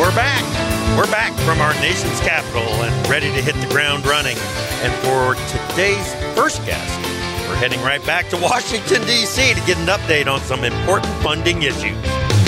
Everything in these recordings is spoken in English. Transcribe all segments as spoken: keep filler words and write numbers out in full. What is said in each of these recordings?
we're back. We're back from our nation's capital and ready to hit the ground running. And for today's first guest, we're heading right back to Washington, D C to get an update on some important funding issues.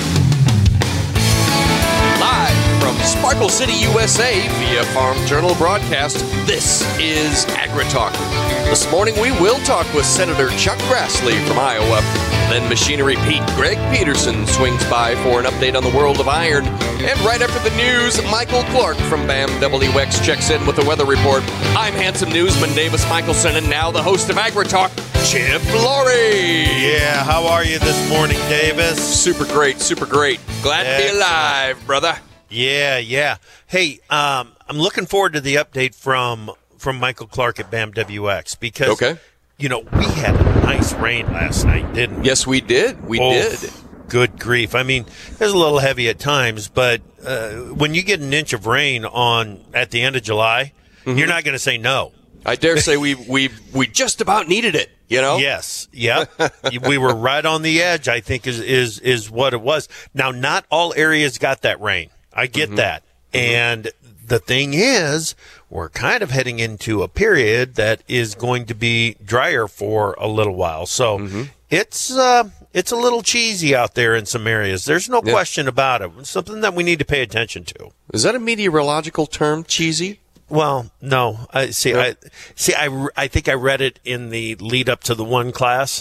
Live from Sparkle City, U S A via Farm Journal broadcast, this is AgriTalk. This morning we will talk with Senator Chuck Grassley from Iowa. Then Machinery Pete Greg Peterson swings by for an update on the world of iron. And right after the news, Michael Clark from B A M W X checks in with the weather report. I'm handsome newsman Davis Michelson, and now the host of AgriTalk, Chip Laurie. Yeah, how are you this morning, Davis? Super great, super great. Glad Excellent. to be alive, brother. Yeah, yeah. Hey, um, I'm looking forward to the update from from Michael Clark at B A M W X because, okay. you know, we had a nice rain last night, didn't we? Yes, we did. We oh, did. Good grief. I mean, it was a little heavy at times, but uh, when you get an inch of rain on at the end of July, mm-hmm. you're not going to say no. I dare say we we we just about needed it, you know? Yes. Yep. We were right on the edge, I think, is, is, is what it was. Now, not all areas got that rain. I get mm-hmm. that. Mm-hmm. And the thing is, we're kind of heading into a period that is going to be drier for a little while. So mm-hmm. it's uh, it's a little cheesy out there in some areas. There's no yeah. question about it. It's something that we need to pay attention to. Is that a meteorological term, cheesy? Well, no. I see. Yeah. I see. I, I think I read it in the lead up to the one class.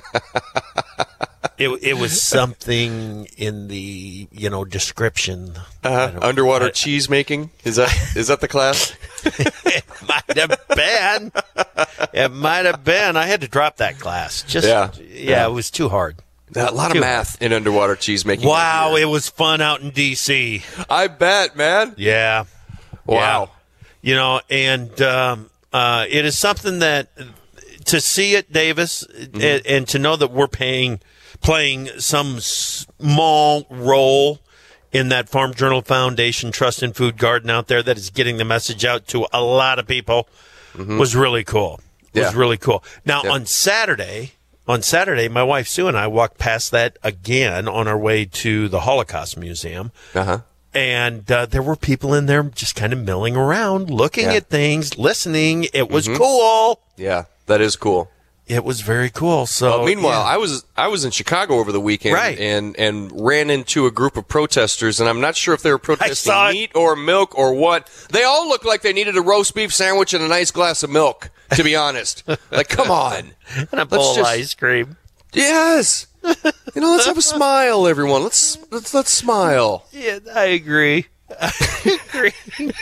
It it was something in the you know description. Uh, underwater I, cheese making is that is that the class? It might have been. It might have been. I had to drop that class. Just yeah, yeah. yeah. It was too hard. A lot too of math hard. in underwater cheese making. Wow, it was fun out in D C. I bet, man. Yeah. Wow. Yeah. You know, and um, uh, it is something that to see it, Davis, mm-hmm. and, and to know that we're paying. playing some small role in that Farm Journal Foundation Trust in Food Garden out there that is getting the message out to a lot of people mm-hmm. was really cool. Yeah. Was really cool. Now, yeah. on Saturday, on Saturday, my wife Sue and I walked past that again on our way to the Holocaust Museum. Uh-huh. And uh, there were people in there just kind of milling around, looking yeah. at things, listening. It was mm-hmm. cool. Yeah, that is cool. It was very cool. So, well, meanwhile, yeah. I was I was in Chicago over the weekend, right. and and ran into a group of protesters, and I'm not sure if they were protesting meat or milk or what. They all looked like they needed a roast beef sandwich and a nice glass of milk. To be honest, like, come on, and a bowl of ice cream. Yes, you know, let's have a smile, everyone. Let's let's let's smile. Yeah, I agree. I agree.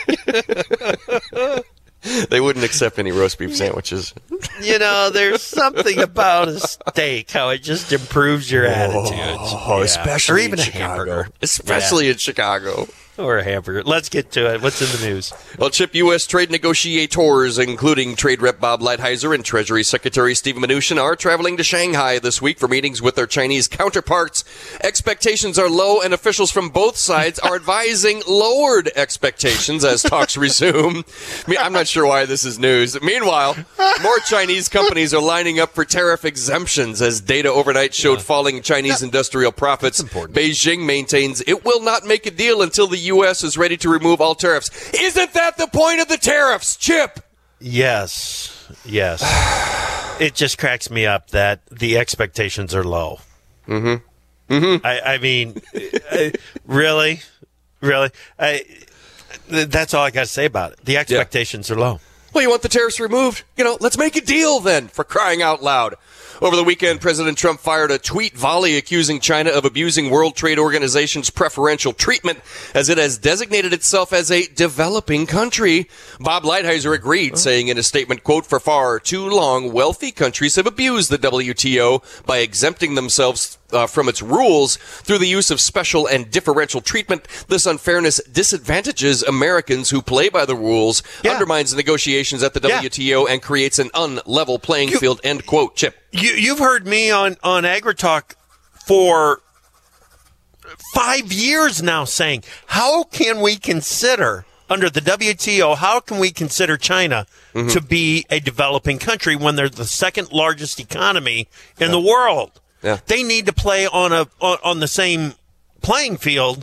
They wouldn't accept any roast beef sandwiches. You know, there's something about a steak, how it just improves your attitude. Oh, yeah. Especially or even in a Chicago. hamburger. Especially yeah. in Chicago. Or a hamburger. Let's get to it. What's in the news? Well, Chip, U S trade negotiators, including Trade Rep Bob Lighthizer and Treasury Secretary Steven Mnuchin, are traveling to Shanghai this week for meetings with their Chinese counterparts. Expectations are low, and officials from both sides are advising lowered expectations as talks resume. I mean, I'm not sure why this is news. Meanwhile, more Chinese companies are lining up for tariff exemptions as data overnight showed falling Chinese industrial profits. Beijing maintains it will not make a deal until the U S is ready to remove all tariffs. Isn't that the point of the tariffs, Chip? Yes. Yes. It just cracks me up that the expectations are low. Mm-hmm. Mm-hmm. I, I mean, I, really? Really? I, that's all I got to say about it. The expectations yeah. are low. Well, you want the tariffs removed? You know, let's make a deal then, for crying out loud. Over the weekend, President Trump fired a tweet volley accusing China of abusing World Trade Organization's preferential treatment as it has designated itself as a developing country. Bob Lighthizer agreed, saying in a statement, quote, "For far too long, wealthy countries have abused the W T O by exempting themselves Uh, from its rules through the use of special and differential treatment. This unfairness disadvantages Americans who play by the rules, yeah. undermines negotiations at the yeah. W T O, and creates an unlevel playing you, field," end quote. Chip. You, you've heard me on, on AgriTalk for five years now saying, how can we consider, under the W T O, how can we consider China mm-hmm. to be a developing country when they're the second largest economy in yeah. the world? Yeah. They need to play on a on, on the same playing field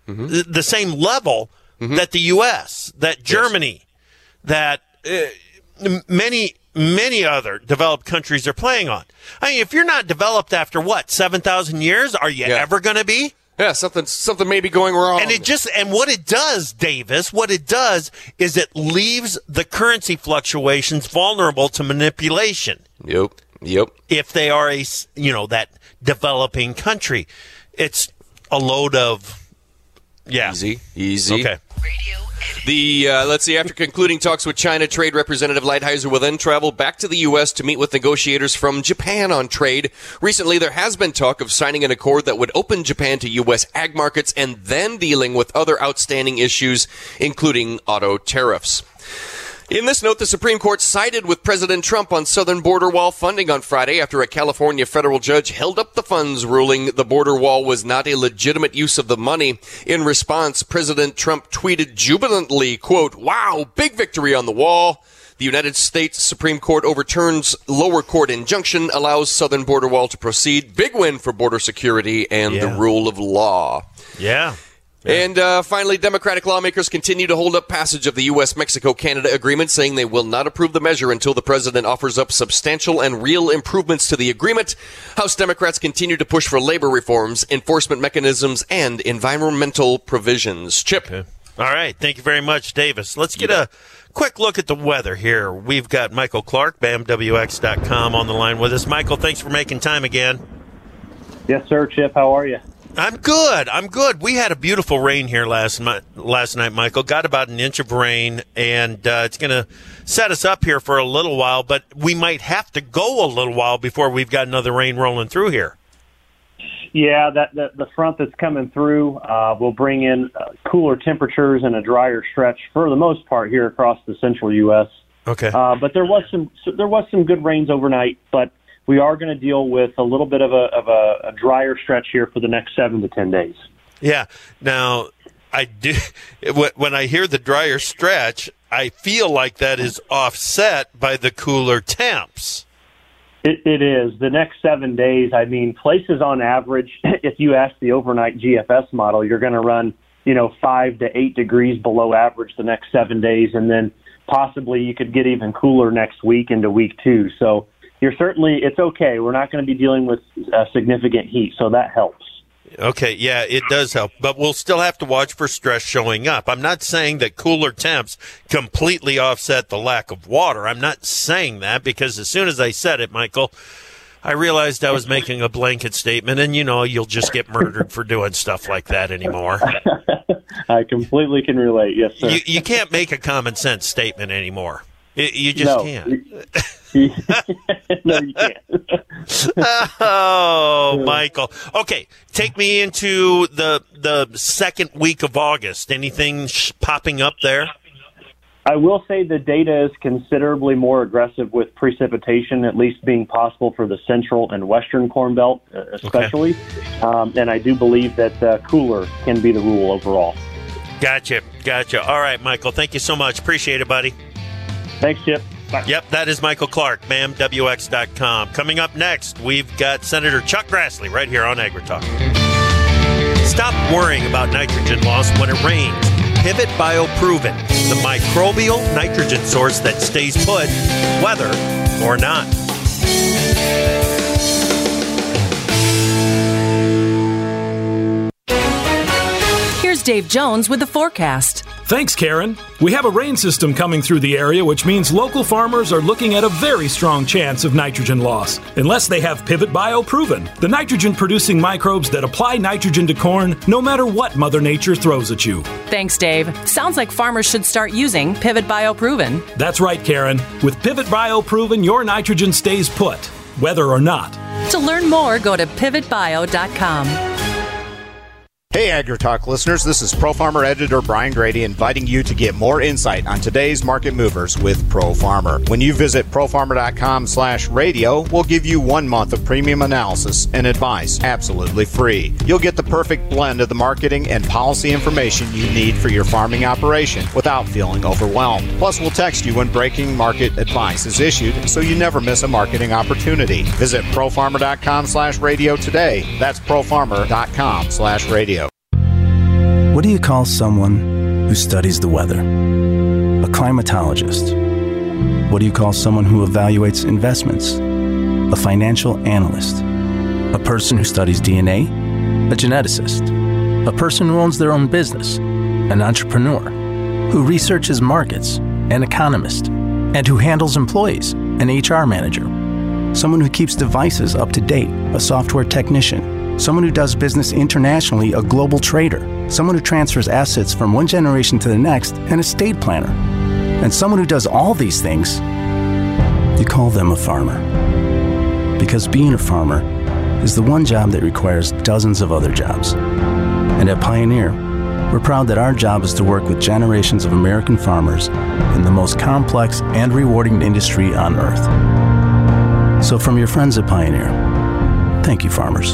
mm-hmm. the, the same level mm-hmm. that the U S, that Germany, yes. that uh, many, many other developed countries are playing on. I mean, if you're not developed after, what, seven thousand years, are you yeah. ever going to be? Yeah, something something may be going wrong. And it just and what it does, Davis, what it does is it leaves the currency fluctuations vulnerable to manipulation. Yep. Yep. If they are a, you know, that developing country. It's a load of yeah. Easy. Easy. Okay. The uh, let's see. After concluding talks with China, Trade Representative Lighthizer will then travel back to the U S to meet with negotiators from Japan on trade. Recently, there has been talk of signing an accord that would open Japan to U S ag markets and then dealing with other outstanding issues, including auto tariffs. In this note, the Supreme Court sided with President Trump on southern border wall funding on Friday after a California federal judge held up the funds, ruling the border wall was not a legitimate use of the money. In response, President Trump tweeted jubilantly, quote, "Wow, big victory on the wall." The United States Supreme Court overturns lower court injunction, allows southern border wall to proceed. Big win for border security and yeah. the rule of law. Yeah. And uh, finally, Democratic lawmakers continue to hold up passage of the U S Mexico Canada agreement, saying they will not approve the measure until the president offers up substantial and real improvements to the agreement. House Democrats continue to push for labor reforms, enforcement mechanisms, and environmental provisions. Chip. Okay. All right. Thank you very much, Davis. Let's get a quick look at the weather here. We've got Michael Clark, B A M W X dot com, on the line with us. Michael, thanks for making time again. Yes, sir, Chip. How are you? I'm good. I'm good. We had a beautiful rain here last night, last night, Michael. Got about an inch of rain, and uh, it's going to set us up here for a little while, but we might have to go a little while before we've got another rain rolling through here. Yeah, that, that the front that's coming through uh, will bring in uh, cooler temperatures and a drier stretch for the most part here across the central U S. Okay. Uh, but there was some there was some good rains overnight, but we are going to deal with a little bit of a of a, a drier stretch here for the next seven to ten days. Yeah. Now, I do when I hear the drier stretch, I feel like that is offset by the cooler temps. It, it is. The next seven days, I mean, places on average, if you ask the overnight G F S model, you're going to run, you know, five to eight degrees below average the next seven days, and then possibly you could get even cooler next week into week two. So you're certainly, it's okay. We're not going to be dealing with uh, significant heat, so that helps. Okay, yeah, it does help, but we'll still have to watch for stress showing up. I'm not saying that cooler temps completely offset the lack of water. I'm not saying that, because as soon as I said it, Michael, I realized I was making a blanket statement, and, you know, you'll just get murdered for doing stuff like that anymore. I completely can relate, yes, sir. You, you can't make a common sense statement anymore. It, you just no. can't. No, you can't. Oh, Michael. Okay, take me into the the second week of August. Anything sh- popping up there? I will say the data is considerably more aggressive with precipitation, at least being possible for the central and western Corn Belt, uh, especially. Okay. Um, and I do believe that uh, cooler can be the rule overall. Gotcha, gotcha. All right, Michael, thank you so much. Appreciate it, buddy. Thanks, Chip. Bye. Yep, that is Michael Clark, B A M W X dot com. Coming up next, we've got Senator Chuck Grassley right here on AgriTalk. Stop worrying about nitrogen loss when it rains. Pivot BioProven, the microbial nitrogen source that stays put, whether or not. Here's Dave Jones with the forecast. Thanks, Karen. We have a rain system coming through the area, which means local farmers are looking at a very strong chance of nitrogen loss, unless they have Pivot BioProven, the nitrogen-producing microbes that apply nitrogen to corn no matter what Mother Nature throws at you. Thanks, Dave. Sounds like farmers should start using Pivot BioProven. That's right, Karen. With Pivot BioProven, your nitrogen stays put, whether or not. To learn more, go to pivot bio dot com. Hey AgriTalk listeners, this is Pro Farmer editor Brian Grady inviting you to get more insight on today's market movers with Pro Farmer. When you visit pro farmer dot com slash radio, we'll give you one month of premium analysis and advice absolutely free. You'll get the perfect blend of the marketing and policy information you need for your farming operation without feeling overwhelmed. Plus, we'll text you when breaking market advice is issued so you never miss a marketing opportunity. Visit pro farmer dot com slash radio today. That's pro farmer dot com slash radio. What do you call someone who studies the weather? A climatologist. What do you call someone who evaluates investments? A financial analyst. A person who studies D N A? A geneticist. A person who owns their own business? An entrepreneur. Who researches markets? An economist. And who handles employees? An H R manager. Someone who keeps devices up to date? A software technician. Someone who does business internationally? A global trader. Someone who transfers assets from one generation to the next? An estate planner. And someone who does all these things, you call them a farmer. Because being a farmer is the one job that requires dozens of other jobs. And at Pioneer, we're proud that our job is to work with generations of American farmers in the most complex and rewarding industry on earth. So from your friends at Pioneer, thank you, farmers.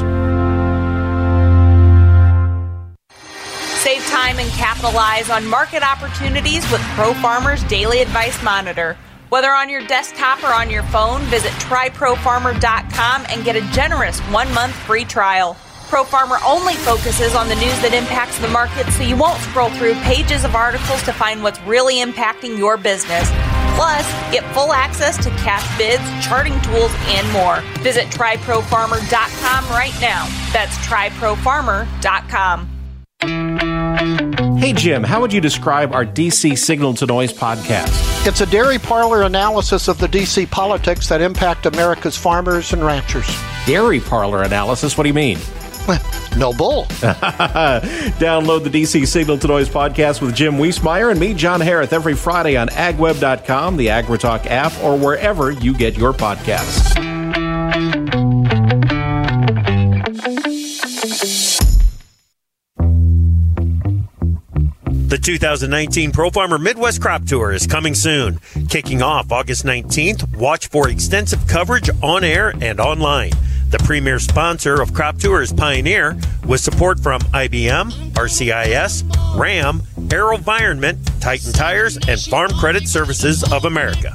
Save time and capitalize on market opportunities with ProFarmer's Daily Advice Monitor. Whether on your desktop or on your phone, visit try pro farmer dot com and get a generous one-month free trial. ProFarmer only focuses on the news that impacts the market, so you won't scroll through pages of articles to find what's really impacting your business. Plus, get full access to cash bids, charting tools, and more. Visit try pro farmer dot com right now. That's try pro farmer dot com. Hey, Jim, how would you describe our D C Signal to Noise podcast? It's a dairy parlor analysis of the D C politics that impact America's farmers and ranchers. Dairy parlor analysis? What do you mean? No bull. Download the D C Signal to Noise podcast with Jim Wiesmeyer and me, John Harrith, every Friday on ag web dot com, the AgriTalk app, or wherever you get your podcasts. The two thousand nineteen Pro Farmer Midwest Crop Tour is coming soon. Kicking off August nineteenth, watch for extensive coverage on air and online. The premier sponsor of Crop Tour is Pioneer, with support from I B M, R C I S, Ram, AeroVironment, Titan Tires, and Farm Credit Services of America.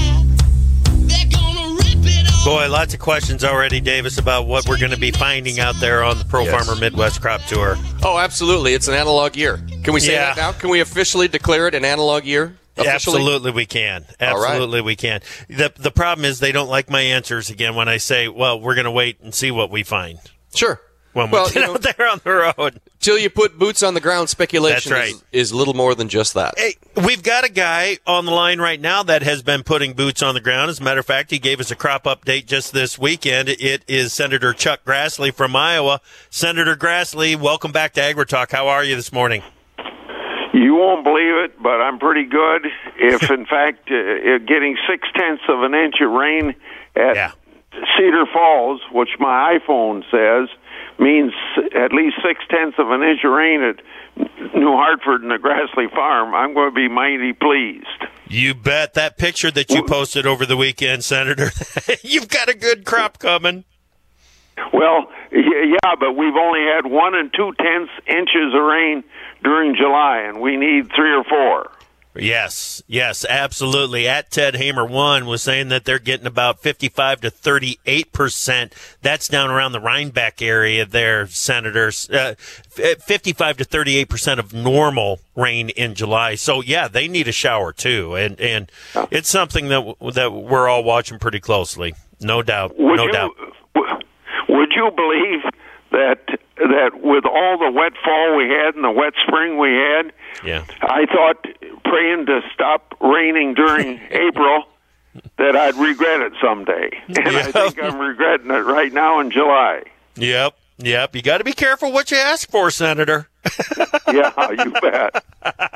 Boy, lots of questions already, Davis, about what we're going to be finding out there on the Pro yes. Farmer Midwest Crop Tour. Oh, absolutely. It's an analog year. Can we say yeah. that now? Can we officially declare it an analog year? Officially? Absolutely we can. Absolutely right. we can. The the problem is they don't like my answers again when I say, well, we're going to wait and see what we find. Sure. When we well, get you know, out there on the road. Till you put boots on the ground, speculation That's right. is, is little more than just that. Hey, we've got a guy on the line right now that has been putting boots on the ground. As a matter of fact, he gave us a crop update just this weekend. It is Senator Chuck Grassley from Iowa. Senator Grassley, welcome back to AgriTalk. How are you this morning? You won't believe it, but I'm pretty good. If, in fact, uh, getting six-tenths of an inch of rain at yeah. Cedar Falls, which my iPhone says, means at least six-tenths of an inch of rain at New Hartford and the Grassley Farm, I'm going to be mighty pleased. You bet. That picture that you posted over the weekend, Senator, you've got a good crop coming. Well, yeah, but we've only had one and two-tenths inches of rain during July, and we need three or four. Yes, yes, absolutely. At Ted Hamer one was saying that they're getting about fifty-five to thirty-eight percent. That's down around the Rhinebeck area there, Senators. Uh, fifty-five to thirty-eight percent of normal rain in July. So, yeah, they need a shower, too. And and it's something that that we're all watching pretty closely. No doubt, would no you, doubt. Would you believe that that with all the wet fall we had and the wet spring we had, yeah. I thought praying to stop raining during April that I'd regret it someday. And yep. I think I'm regretting it right now in July. Yep, yep. You got to be careful what you ask for, Senator. Yeah, you bet.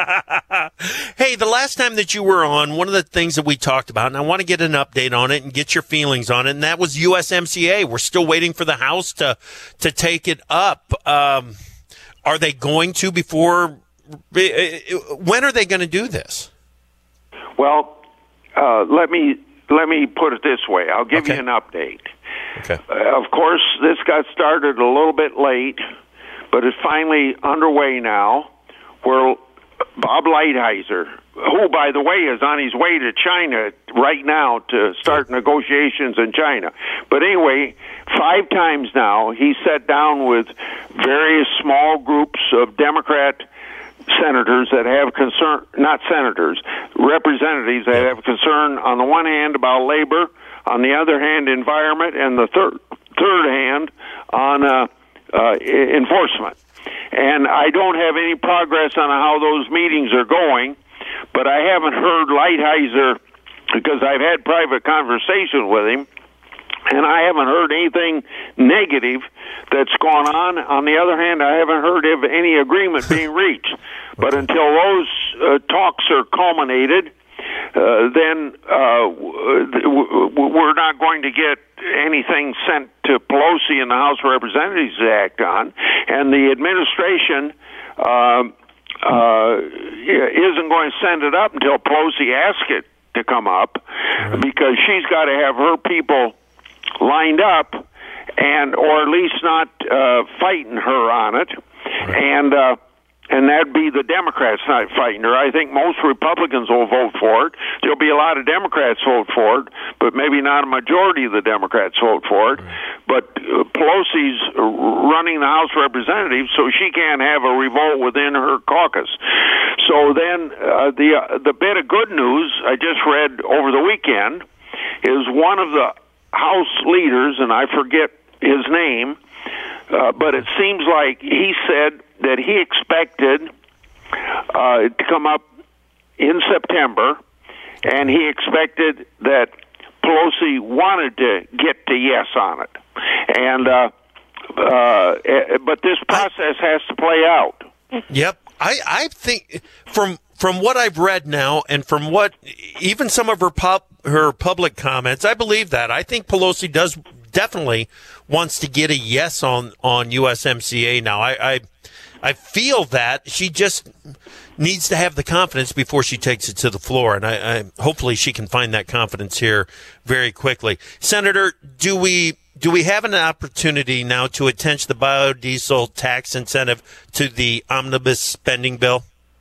Hey, the last time that you were on, one of the things that we talked about, and I want to get an update on it and get your feelings on it, and that was U S M C A. We're still waiting for the House to to take it up. Um, are they going to before? When are they going to do this? Well, uh, let me let me put it this way. I'll give okay. you an update. Okay. Uh, of course, this got started a little bit late, but it's finally underway now, where Bob Lighthizer, who, by the way, is on his way to China right now to start negotiations in China. But anyway, five times now, he sat down with various small groups of Democrat senators that have concern, not senators, representatives that have concern on the one hand about labor, on the other hand environment, and the third third hand on uh, uh, enforcement. And I don't have any progress on how those meetings are going, but I haven't heard Lighthizer, because I've had private conversations with him, and I haven't heard anything negative that's gone on. On the other hand, I haven't heard of any agreement being reached. But until those uh, talks are culminated, uh, then uh, we're not going to get anything sent to Pelosi and the House of Representatives to act on. And the administration uh, uh, isn't going to send it up until Pelosi asks it to come up, because she's got to have her people lined up, and or at least not uh, fighting her on it, and uh, and that'd be the Democrats not fighting her. I think most Republicans will vote for it. There'll be a lot of Democrats vote for it, but maybe not a majority of the Democrats vote for it. But uh, Pelosi's running the House of Representatives, so she can't have a revolt within her caucus. So then uh, the uh, the bit of good news I just read over the weekend is one of the House leaders, and I forget his name, uh, but it seems like he said that he expected uh, to come up in September, and he expected that Pelosi wanted to get to yes on it. And uh, uh, but this process has to play out. Yep. I, I think from from what I've read now, and from what even some of her pub, her public comments, I believe that. I think Pelosi does definitely wants to get a yes on, on U S M C A now. I, I I feel that she just needs to have the confidence before she takes it to the floor, and I, I hopefully she can find that confidence here very quickly. Senator, do we do we have an opportunity now to attach the biodiesel tax incentive to the omnibus spending bill?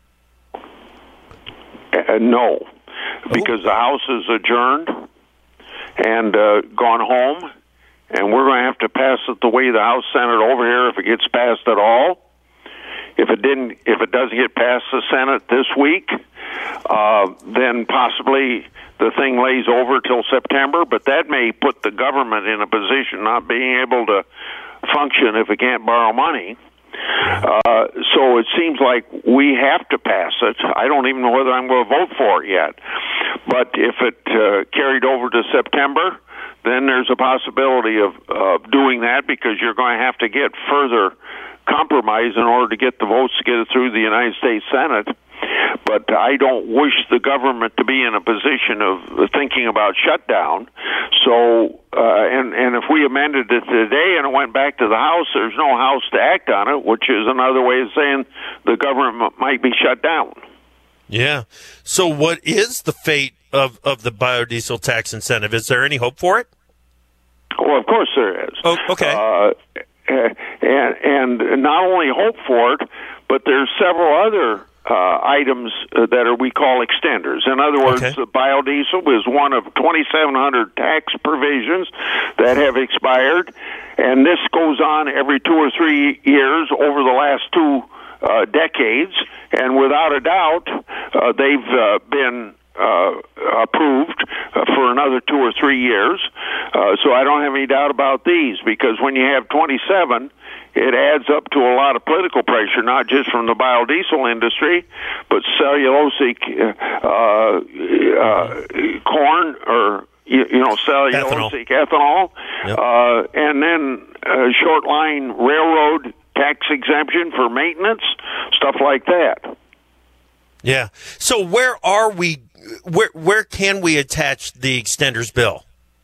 Uh, no, because the House is adjourned and uh, gone home, and we're going to have to pass it the way the House sent it over here if it gets passed at all. If it didn't, if it doesn't get past the Senate this week, uh, then possibly the thing lays over till September. But that may put the government in a position not being able to function if it can't borrow money. Uh, so it seems like we have to pass it. I don't even know whether I'm going to vote for it yet. But if it uh, carried over to September, then there's a possibility of uh, doing that, because you're going to have to get further compromise in order to get the votes to get it through the United States Senate. But I don't wish the government to be in a position of thinking about shutdown. So, uh, and, and if we amended it today and it went back to the House, there's no House to act on it, which is another way of saying the government might be shut down. Yeah. So what is the fate of, of the biodiesel tax incentive? Is there any hope for it? Well, of course there is. Oh, okay. Uh, and, and not only hope for it, but there's several other uh, items uh, that are we call extenders. In other words, okay. the biodiesel is one of twenty-seven hundred tax provisions that have expired, and this goes on every two or three years over the last two uh, decades, and without a doubt, uh, they've uh, been Uh, approved uh, for another two or three years. Uh, so I don't have any doubt about these, because when you have twenty-seven, it adds up to a lot of political pressure, not just from the biodiesel industry, but cellulosic uh, uh, corn, or you, you know, cellulosic ethanol, ethanol yep. uh, and then uh, short line railroad tax exemption for maintenance, stuff like that. Yeah. So where are we? Where where can we attach the extenders bill?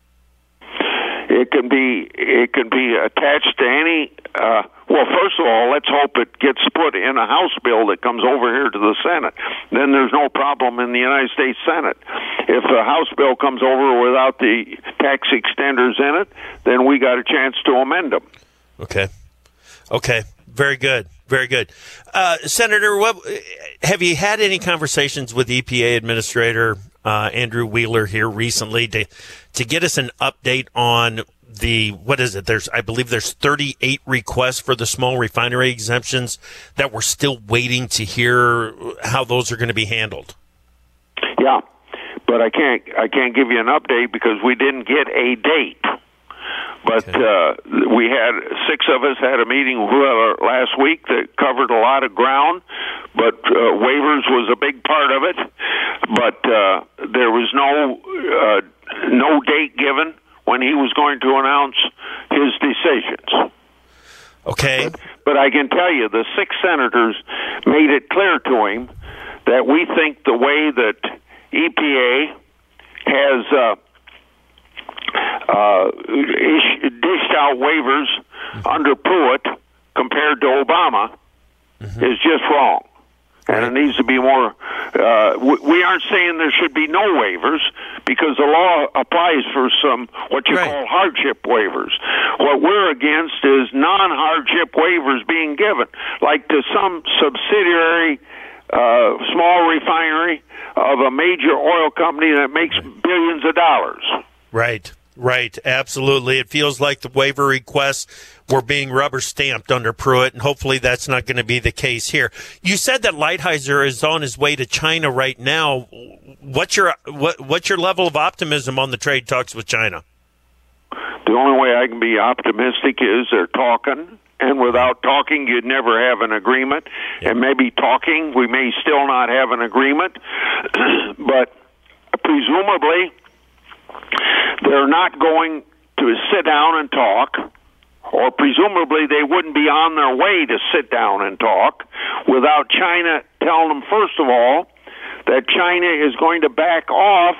It can be it can be attached to any. Uh, well, first of all, let's hope it gets put in a House bill that comes over here to the Senate. Then there's no problem in the United States Senate. If a House bill comes over without the tax extenders in it, then we got a chance to amend them. Okay. Okay. Very good. Very good. Uh, Senator, what, have you had any conversations with E P A Administrator uh, Andrew Wheeler here recently to to get us an update on the, what is it? There's, I believe there's thirty-eight requests for the small refinery exemptions that we're still waiting to hear how those are going to be handled. Yeah, but I can't, I can't give you an update because we didn't get a date. But okay. uh, we had, six of us had a meeting last week that covered a lot of ground, but uh, waivers was a big part of it. But uh, there was no uh, no date given when he was going to announce his decisions. Okay. But, but I can tell you, the six senators made it clear to him that we think the way that E P A has uh, uh, ish, dished out waivers mm-hmm. under Pruitt compared to Obama mm-hmm. is just wrong. And it needs to be more, uh, we aren't saying there should be no waivers because the law applies for some, what you right. call hardship waivers. What we're against is non-hardship waivers being given, like to some subsidiary uh, small refinery of a major oil company that makes billions of dollars. Right. Right, absolutely. It feels like the waiver requests were being rubber stamped under Pruitt, and hopefully that's not going to be the case here. You said that Lighthizer is on his way to China right now. What's your what, what's your level of optimism on the trade talks with China? The only way I can be optimistic is they're talking, and without talking, you'd never have an agreement. Yep. And maybe talking, we may still not have an agreement, but presumably they're not going to sit down and talk, or presumably they wouldn't be on their way to sit down and talk without China telling them, first of all, that China is going to back off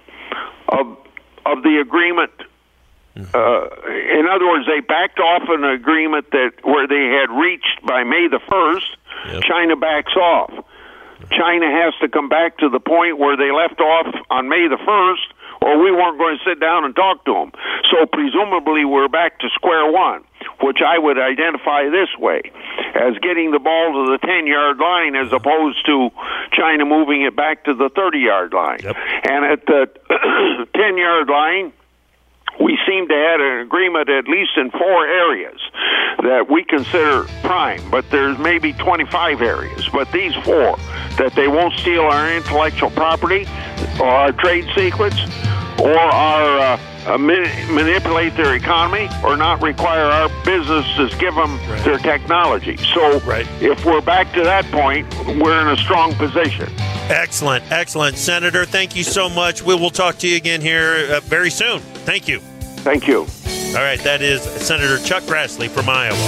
of of the agreement. Uh, in other words, they backed off an agreement that where they had reached by May the first. Yep. China backs off. China has to come back to the point where they left off on May the first, or we weren't going to sit down and talk to them. So presumably we're back to square one, which I would identify this way, as getting the ball to the ten-yard line as opposed to China moving it back to the thirty-yard line. Yep. And at the ten-yard line, we seem to have an agreement at least in four areas that we consider prime, but there's maybe twenty-five areas. But these four, that they won't steal our intellectual property or our trade secrets or our uh, uh, manipulate their economy or not require our businesses give them right. their technology. So right. if we're back to that point, we're in a strong position. Excellent, excellent. Senator, thank you so much. We will talk to you again here uh, very soon. Thank you. Thank you. All right, that is Senator Chuck Grassley from Iowa.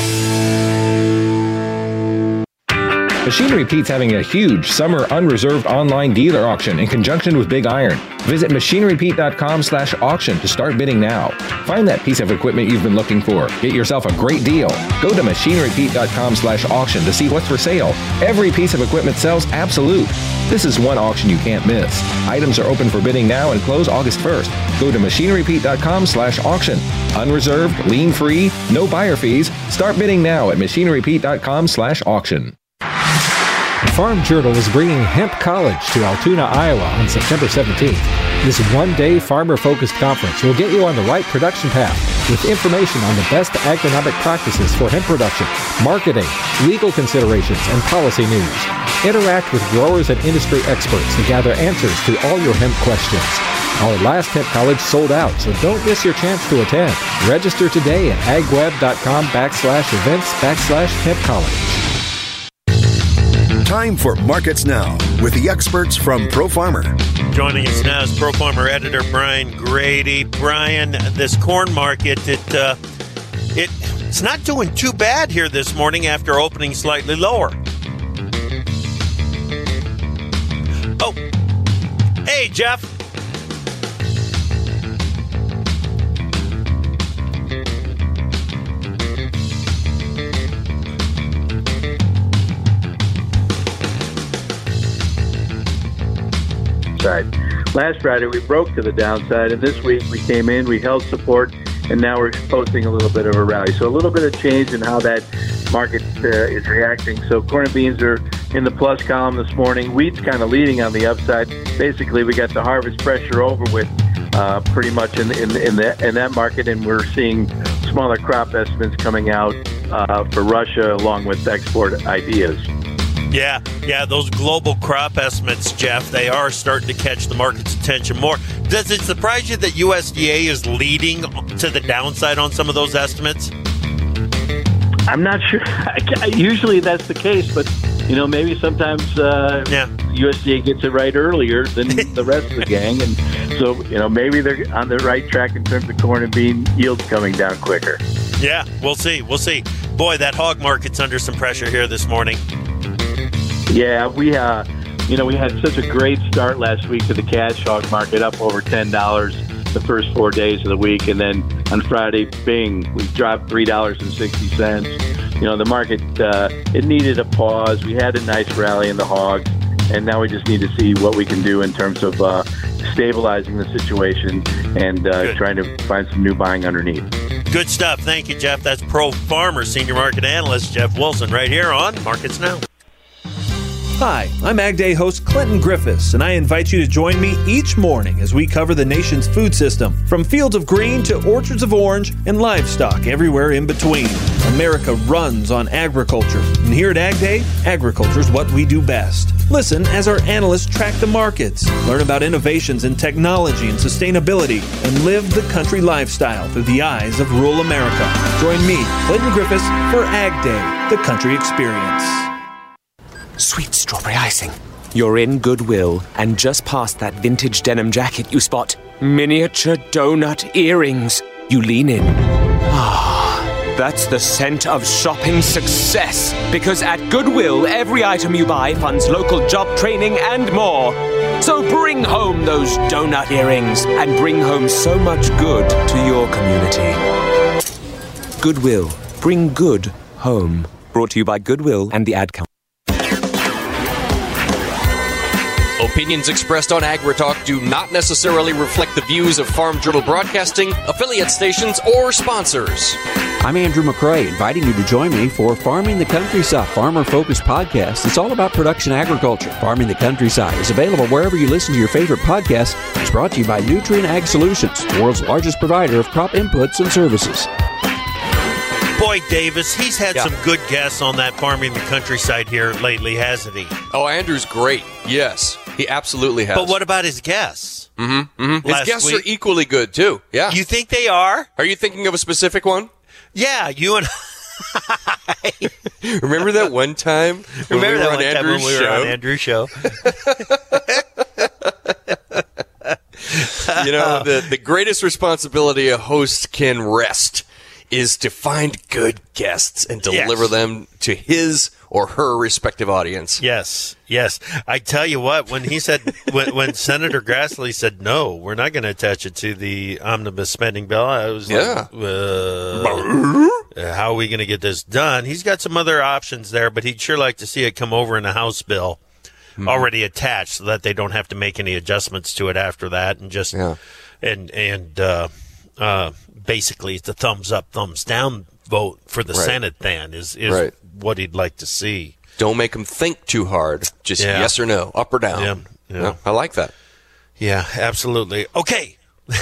Machinery Pete's having a huge summer unreserved online dealer auction in conjunction with Big Iron. Visit machinerypete.com slash auction to start bidding now. Find that piece of equipment you've been looking for. Get yourself a great deal. Go to machinerypete.com slash auction to see what's for sale. Every piece of equipment sells absolute. This is one auction you can't miss. Items are open for bidding now and close August first. Go to machinerypete.com slash auction. Unreserved, lien free, no buyer fees. Start bidding now at machinerypete.com slash auction. Farm Journal is bringing Hemp College to Altoona, Iowa on September seventeenth. This one-day farmer-focused conference will get you on the right production path with information on the best agronomic practices for hemp production, marketing, legal considerations, and policy news. Interact with growers and industry experts to gather answers to all your hemp questions. Our last Hemp College sold out, so don't miss your chance to attend. Register today at agweb.com backslash events backslash hemp college. Time for Markets Now with the experts from ProFarmer. Joining us now is ProFarmer editor Brian Grady. Brian, this corn market, it uh, it it's not doing too bad here this morning after opening slightly lower. Oh, hey, Jeff. Side. Last Friday we broke to the downside, and this week we came in, we held support, and now we're posting a little bit of a rally. So a little bit of change in how that market uh, is reacting. So corn and beans are in the plus column this morning. Wheat's kind of leading on the upside. Basically, we got the harvest pressure over with. Uh, uh, pretty much in in in that in that market, and we're seeing smaller crop estimates coming out uh, for Russia, along with export ideas. Yeah, yeah, those global crop estimates, Jeff, they are starting to catch the market's attention more. Does it surprise you that U S D A is leading to the downside on some of those estimates? I'm not sure. Usually that's the case, but, you know, maybe sometimes uh, yeah. U S D A gets it right earlier than the rest of the gang. And so, you know, maybe they're on the right track in terms of corn and bean yields coming down quicker. Yeah, we'll see. We'll see. Boy, that hog market's under some pressure here this morning. Yeah, we, uh, you know, we had such a great start last week to the cash hog market, up over ten dollars the first four days of the week, and then on Friday, bing, we dropped three dollars and sixty cents. You know, the market, uh, it needed a pause. We had a nice rally in the hogs, and now we just need to see what we can do in terms of uh, stabilizing the situation and uh, trying to find some new buying underneath. Good stuff. Thank you, Jeff. That's Pro Farmer Senior Market Analyst Jeff Wilson right here on Markets Now. Hi, I'm Ag Day host Clinton Griffiths, and I invite you to join me each morning as we cover the nation's food system, from fields of green to orchards of orange and livestock everywhere in between. America runs on agriculture, and here at Ag Day, agriculture is what we do best. Listen as our analysts track the markets, learn about innovations in technology and sustainability, and live the country lifestyle through the eyes of rural America. Join me, Clinton Griffiths, for Ag Day, the country experience. Sweet strawberry icing. You're in Goodwill, and just past that vintage denim jacket you spot miniature donut earrings. You lean in. Ah, that's the scent of shopping success. Because at Goodwill, every item you buy funds local job training and more. So bring home those donut earrings and bring home so much good to your community. Goodwill. Bring good home. Brought to you by Goodwill and the Ad Council. Opinions expressed on AgriTalk do not necessarily reflect the views of Farm Journal Broadcasting, affiliate stations, or sponsors. I'm Andrew McCrae, inviting you to join me for Farming the Countryside, farmer-focused podcast. It's all about production agriculture. Farming the Countryside is available wherever you listen to your favorite podcasts. It's brought to you by Nutrien Ag Solutions, the world's largest provider of crop inputs and services. Boy, Davis, he's had Yeah. some good guests on that Farming the Countryside here lately, hasn't he? Oh, Andrew's great. Yes, he absolutely has. But what about his guests? Mm-hmm, mm-hmm. His Last guests week? are equally good, too. Yeah. You think they are? Are you thinking of a specific one? Yeah, you and Remember that one time? when Remember we that were one on time Andrew's when we were show? on Andrew's show? You know, the, the greatest responsibility a host can rest is to find good guests and deliver Yes. them to his or her respective audience. Yes, yes. I tell you what, when he said, when, when Senator Grassley said, no, we're not going to attach it to the omnibus spending bill, I was Yeah. like, uh, how are we going to get this done? He's got some other options there, but he'd sure like to see it come over in a House bill already attached so that they don't have to make any adjustments to it after that and just, Yeah. and, and, uh, uh, basically it's a thumbs up, thumbs down vote for the Right. Senate then is, is Right. what he'd like to see. Don't make them think too hard. Just Yeah. yes or no, up or down. Yeah, yeah. No, I like that. Yeah, absolutely. Okay.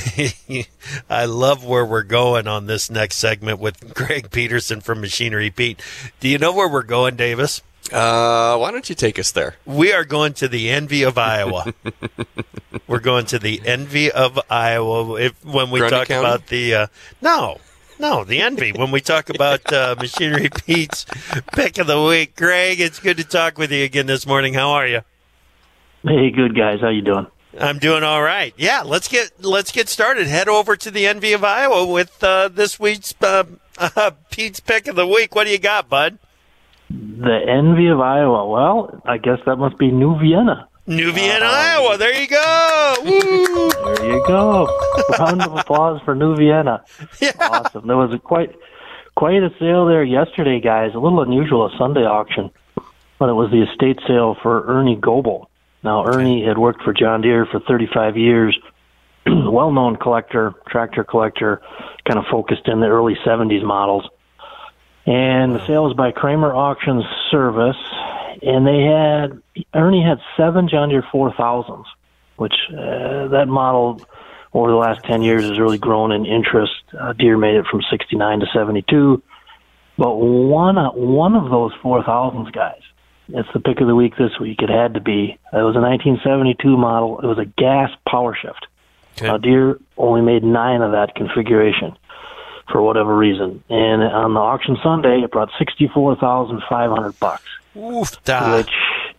I love where we're going on this next segment with Greg Peterson from Machinery Pete. Do you know where we're going, Davis? Uh, why don't you take us there? We are going to the envy of Iowa. We're going to the envy of Iowa if, when we Grundy talk County? about the uh, no, no, the envy when we talk about uh, Machinery Pete's pick of the week. Greg, it's good to talk with you again this morning. How are you? Hey, good guys. How you doing? I'm doing all right. Yeah, let's get let's get started. Head over to the envy of Iowa with uh, this week's uh, uh, Pete's pick of the week. What do you got, bud? The envy of Iowa. Well, I guess that must be New Vienna. New Vienna, uh, Iowa. There you go. Woo! There you go. Round of applause for New Vienna. Yeah. Awesome. There was a quite quite a sale there yesterday, guys. A little unusual, a Sunday auction, but it was the estate sale for Ernie Goebel. Now, Ernie had worked for John Deere for thirty-five years. Well-known collector, tractor collector, kind of focused in the early seventies models. And the sale was by Kramer Auction Service, and they had Ernie had seven John Deere four thousands, which uh, that model over the last ten years has really grown in interest. Uh, Deere made it from sixty-nine to seventy-two. But one, uh, one of those four thousands, guys, it's the pick of the week this week. It had to be. It was a nineteen seventy-two model. It was a gas power shift. Okay. Uh, Deere only made nine of that configuration for whatever reason. And on the auction Sunday, it brought sixty-four thousand five hundred bucks, which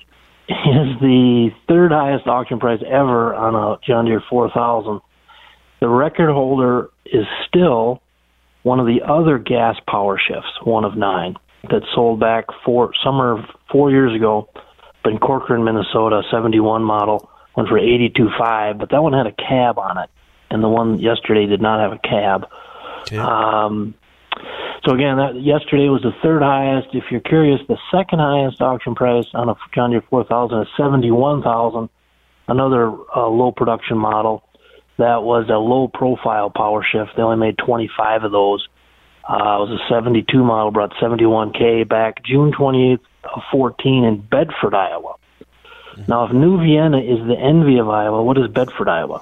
is the third highest auction price ever on a John Deere four thousand. The record holder is still one of the other gas power shifts, one of nine, that sold back four, summer four years ago, but in Corcoran, Minnesota, seventy-one model, went for eighty-two five, but that one had a cab on it, and the one yesterday did not have a cab. Okay. Um, so again, that yesterday was the third highest. If you're curious, the second highest auction price on a John Deere four thousand is seventy-one thousand, another uh, low production model. That was a low-profile power shift. They only made twenty-five of those. Uh, it was a seventy-two model, brought seventy-one K back June twenty-eighth of fourteen in Bedford, Iowa. Mm-hmm. Now, if New Vienna is the envy of Iowa, what is Bedford, Iowa?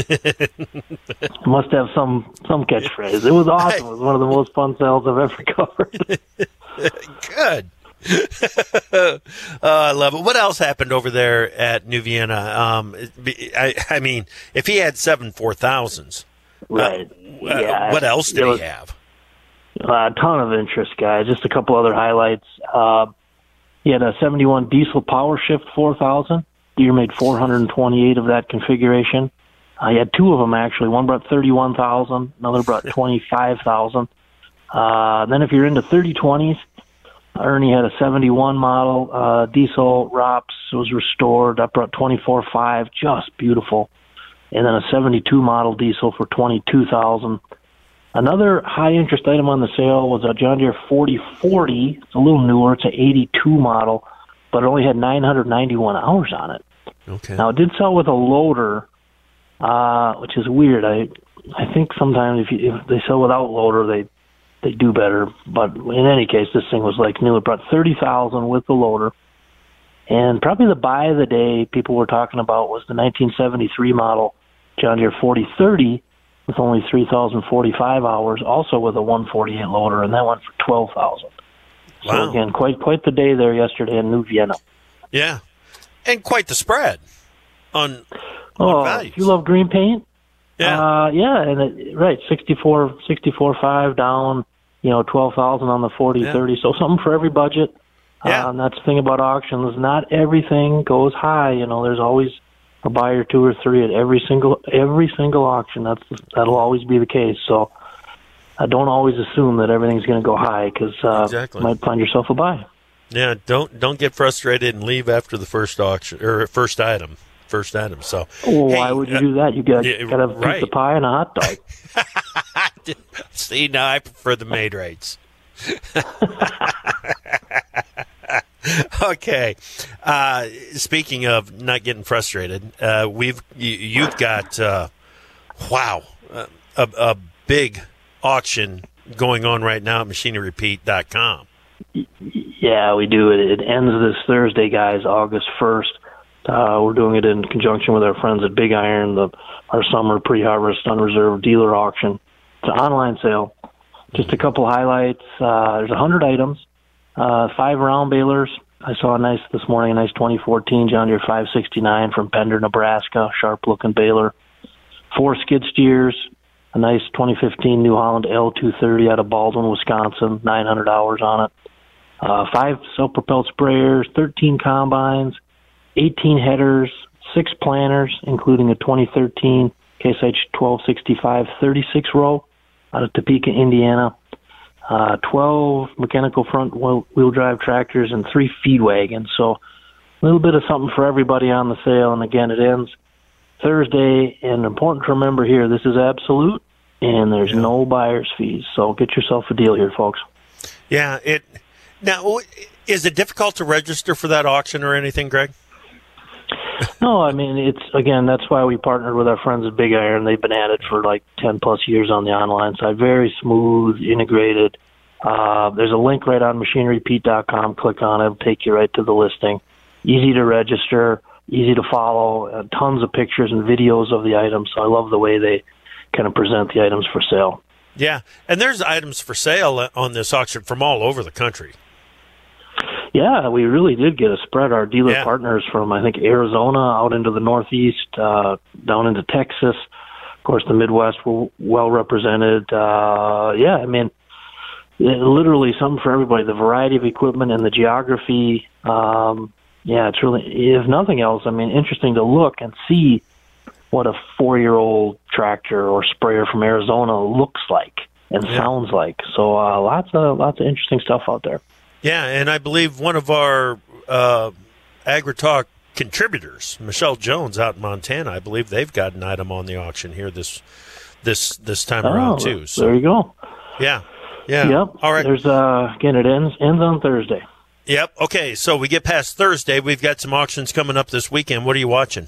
It must have some some catchphrase. It was awesome. It was one of the most fun sales I've ever covered. Good. uh, I love it. What else happened over there at New Vienna? Um, I, I mean, if he had seven four thousands, right? Uh, yeah. What else did was, he have? A ton of interest, guys. Just a couple other highlights. Uh, he had a seventy-one diesel power shift four thousand. Deere made four hundred twenty-eight of that configuration. Uh, he had two of them actually. One brought thirty-one thousand. Another brought twenty-five thousand. Uh, then if you're into thirty twenties. Ernie had a seventy-one model uh, diesel R O P S. It was restored. That brought twenty-four five, just beautiful. And then a seventy-two model diesel for twenty-two thousand. Another high interest item on the sale was a John Deere forty forty. It's a little newer. It's an eighty-two model, but it only had nine hundred ninety-one hours on it. Okay. Now it did sell with a loader, uh, which is weird. I I think sometimes if, you, if they sell without loader, they they do better. But in any case, this thing was like new. It brought thirty thousand with the loader. And probably the buy of the day people were talking about was the nineteen seventy-three model John Deere forty thirty with only three thousand forty-five hours, also with a one forty-eight loader, and that went for twelve thousand. So wow. Again, quite quite the day there yesterday in New Vienna. Yeah, and quite the spread on, oh, on values. If you love green paint, yeah, uh, yeah, and it, right, sixty-four, sixty-four five down, you know, twelve thousand on the forty thirty. Yeah. So something for every budget. Yeah. Uh, and that's the thing about auctions. Not everything goes high. You know, there's always a buy or two or three at every single every single auction. That's that'll always be the case. So I don't always assume that everything's going to go high, because uh, exactly. you might find yourself a buy. Yeah, don't don't get frustrated and leave after the first auction or first item. First item. So well, hey, why would you uh, do that? You got yeah, got to have a right. piece of pie and a hot dog. See, now I prefer the made rates. Okay. Uh, speaking of not getting frustrated, uh, we've you, you've got uh, wow uh, a, a big auction going on right now at machinery repeat dot com. Yeah, we do. It, it ends this Thursday, guys, August first. Uh, we're doing it in conjunction with our friends at Big Iron, the our summer pre-harvest unreserved dealer auction. It's an online sale. Just a couple highlights. Uh, there's one hundred items. Uh, five round balers. I saw a nice this morning, a nice twenty fourteen John Deere five sixty-nine from Pender, Nebraska, sharp-looking baler. Four skid steers, a nice twenty fifteen New Holland L two thirty out of Baldwin, Wisconsin, nine hundred hours on it. Uh, five self-propelled sprayers, thirteen combines, eighteen headers, six planters, including a twenty thirteen Case H twelve sixty-five thirty-six row out of Topeka, Indiana. Uh, twelve mechanical front wheel drive tractors and three feed wagons. So a little bit of something for everybody on the sale. And again, it ends Thursday. And important to remember here, this is absolute, and there's yeah. no buyer's fees. So get yourself a deal here, folks. Yeah. It now is it difficult to register for that auction or anything, Greg? No, I mean, it's, again, that's why we partnered with our friends at Big Iron. They've been at it for like ten plus years on the online side. Very smooth, integrated. Uh, there's a link right on machinery repeat dot com. Click on it. It'll take you right to the listing. Easy to register. easy to follow, uh, tons of pictures and videos of the items. So I love the way they kind of present the items for sale. Yeah, and there's items for sale on this auction from all over the country. Yeah, we really did get a spread. Our dealer Yeah. partners from, I think, Arizona out into the Northeast, uh, down into Texas. Of course, the Midwest were well represented. Uh, yeah, I mean, it, literally something for everybody. The variety of equipment and the geography. Um, yeah, it's really, if nothing else, I mean, interesting to look and see what a four-year-old tractor or sprayer from Arizona looks like and Yeah. sounds like. So uh, lots of lots of interesting stuff out there. Yeah, and I believe one of our uh, AgriTalk contributors, Michelle Jones, out in Montana, I believe they've got an item on the auction here this this this time Oh, around too. So there you go. yeah, yeah. Yep. All right. There's uh again it ends ends on Thursday. Yep. Okay. So we get past Thursday. We've got some auctions coming up this weekend. What are you watching?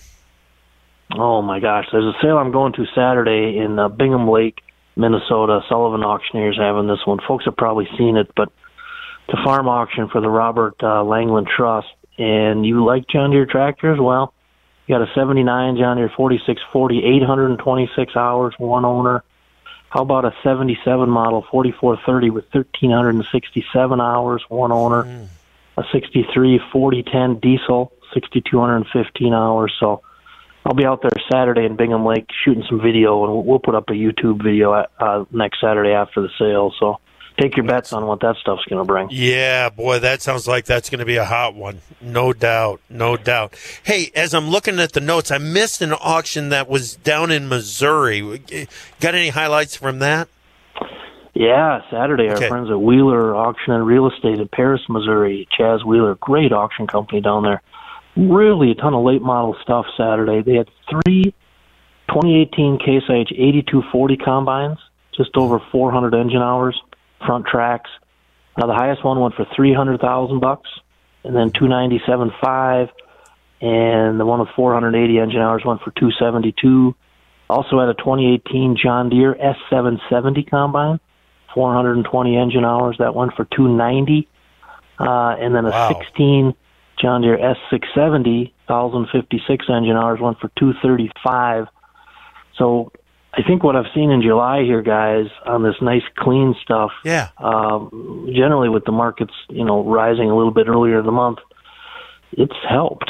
Oh my gosh, there's a sale I'm going to Saturday in uh, Bingham Lake, Minnesota. Sullivan Auctioneers having this one. Folks have probably seen it, but it's a farm auction for the Robert uh, Langland Trust. And you like John Deere tractors? Well, you got a seventy-nine John Deere forty-six forty, eight hundred twenty-six hours, one owner. How about a seventy-seven model forty-four thirty with one thousand three hundred sixty-seven hours, one owner? Mm. A sixty-three forty ten diesel, six thousand two hundred fifteen hours. So I'll be out there Saturday in Bingham Lake shooting some video, and we'll put up a YouTube video uh, next Saturday after the sale. So take your bets on what that stuff's going to bring. Yeah, boy, that sounds like that's going to be a hot one. No doubt, no doubt. Hey, as I'm looking at the notes, I missed an auction that was down in Missouri. Got any highlights from that? Yeah, Saturday, our Okay. friends at Wheeler Auction and Real Estate in Paris, Missouri. Chaz Wheeler, great auction company down there. Really a ton of late model stuff Saturday. They had three twenty eighteen Case I H eighty-two forty combines, just over four hundred engine hours, front tracks. Now the highest one went for three hundred thousand bucks, and then two ninety-seven five, and the one with four hundred eighty engine hours went for two seventy-two. Also had a twenty eighteen John Deere S seven seventy combine, four hundred twenty engine hours, that went for two ninety, uh, and then a Wow. sixteen John Deere S six seventy, one thousand fifty-six engine hours, went for two thirty-five. So I think what I've seen in July here, guys, on this nice clean stuff, yeah. um, generally with the markets, you know, rising a little bit earlier in the month, it's helped.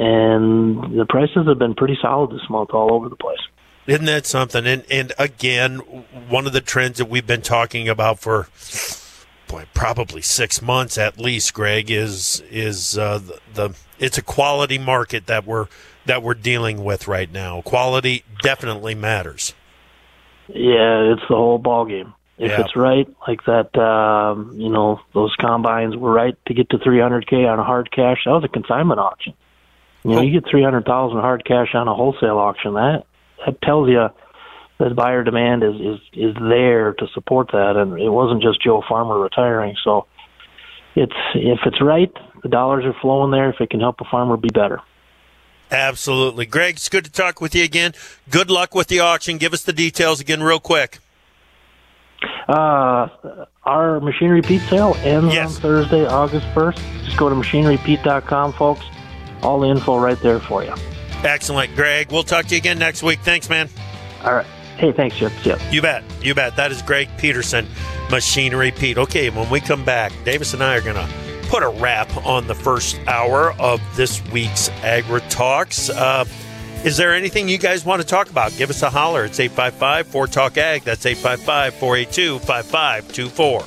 And the prices have been pretty solid this month all over the place. Isn't that something? And and again, one of the trends that we've been talking about for boy, probably six months at least, Greg, is is uh, the, the it's a quality market that we're that we're dealing with right now. Quality definitely matters. Yeah, it's the whole ball game. If Yeah. it's right, like that, um, you know, those combines were right to get to three hundred K on a hard cash. That was a consignment auction. You know, you get three hundred thousand hard cash on a wholesale auction. That that tells you that buyer demand is, is, is there to support that, and it wasn't just Joe Farmer retiring. So it's if it's right, the dollars are flowing there. If it can help a farmer be better. Absolutely. Greg, it's good to talk with you again. Good luck with the auction. Give us the details again real quick. Uh, our Machinery Pete sale ends on Thursday, August first. Just go to machinery pete dot com, folks. All the info right there for you. Excellent, Greg. We'll talk to you again next week. Thanks, man. All right. Hey, thanks, Chip. Yep. You bet. You bet. That is Greg Peterson, Machinery Pete. Okay, when we come back, Davis and I are going to put a wrap on the first hour of this week's Agri Talks. Uh, is there anything you guys want to talk about? Give us a holler. It's eight five five, four talk ag. That's eight five five, four eight two, five five two four.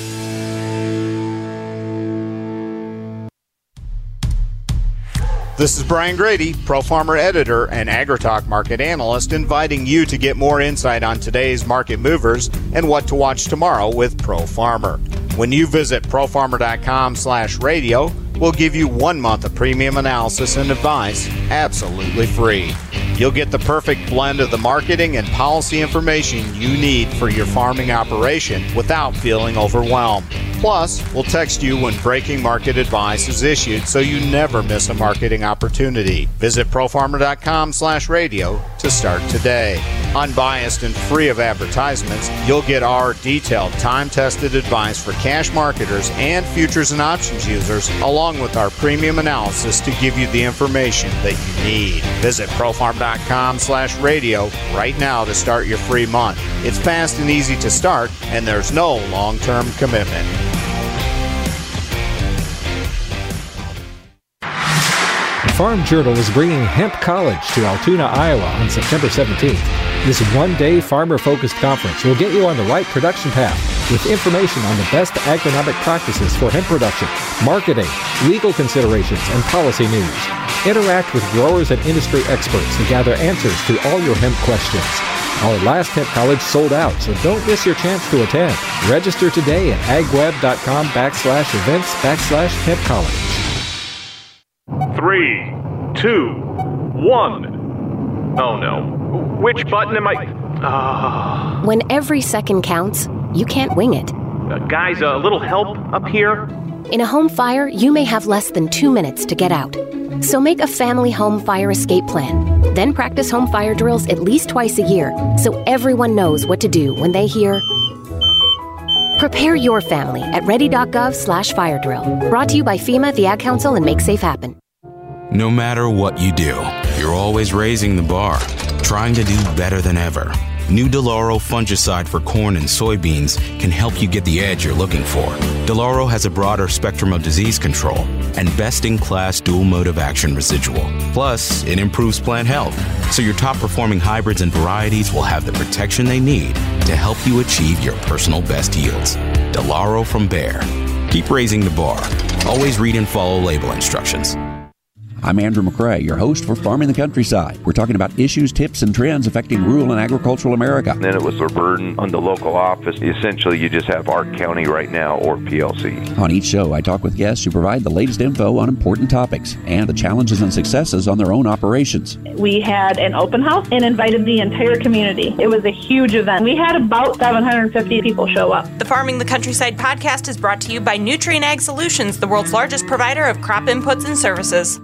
This is Brian Grady, Pro Farmer Editor and AgriTalk Market Analyst, inviting you to get more insight on today's market movers and what to watch tomorrow with Pro Farmer. When you visit profarmer.com slash radio, we'll give you one month of premium analysis and advice absolutely free. You'll get the perfect blend of the marketing and policy information you need for your farming operation without feeling overwhelmed. Plus, we'll text you when breaking market advice is issued so you never miss a marketing opportunity. Visit profarmer.com slash radio to start today. Unbiased and free of advertisements, you'll get our detailed, time-tested advice for cash marketers and futures and options users, along with our premium analysis to give you the information that you need. Visit profarm.com slash radio right now to start your free month. It's fast and easy to start, and there's no long-term commitment. Farm Journal is bringing Hemp College to Altoona, Iowa on September seventeenth. This one-day farmer-focused conference will get you on the right production path with information on the best agronomic practices for hemp production, marketing, legal considerations, and policy news. Interact with growers and industry experts to gather answers to all your hemp questions. Our last Hemp College sold out, so don't miss your chance to attend. Register today at agweb.com backslash events backslash hemp college. Three, two, one. Oh no. Which button am I? Ah. When every second counts, you can't wing it. Uh, guys, a little help up here? In a home fire, you may have less than two minutes to get out. So make a family home fire escape plan. Then practice home fire drills at least twice a year so everyone knows what to do when they hear. Prepare your family at ready.gov slash fire drill. Brought to you by FEMA, the Ad Council, and Make Safe Happen. No matter what you do, you're always raising the bar, trying to do better than ever. New Delaro fungicide for corn and soybeans can help you get the edge you're looking for. Delaro has a broader spectrum of disease control and best-in-class dual mode of action residual. Plus, it improves plant health, so your top-performing hybrids and varieties will have the protection they need to help you achieve your personal best yields. Delaro from Bayer. Keep raising the bar. Always read and follow label instructions. I'm Andrew McCrae, your host for Farming the Countryside. We're talking about issues, tips, and trends affecting rural and agricultural America. And then it was a burden on the local office. Essentially, you just have Ark County right now or P L C. On each show, I talk with guests who provide the latest info on important topics and the challenges and successes on their own operations. We had an open house and invited the entire community. It was a huge event. We had about seven hundred fifty people show up. The Farming the Countryside podcast is brought to you by Nutrien Ag Solutions, the world's largest provider of crop inputs and services.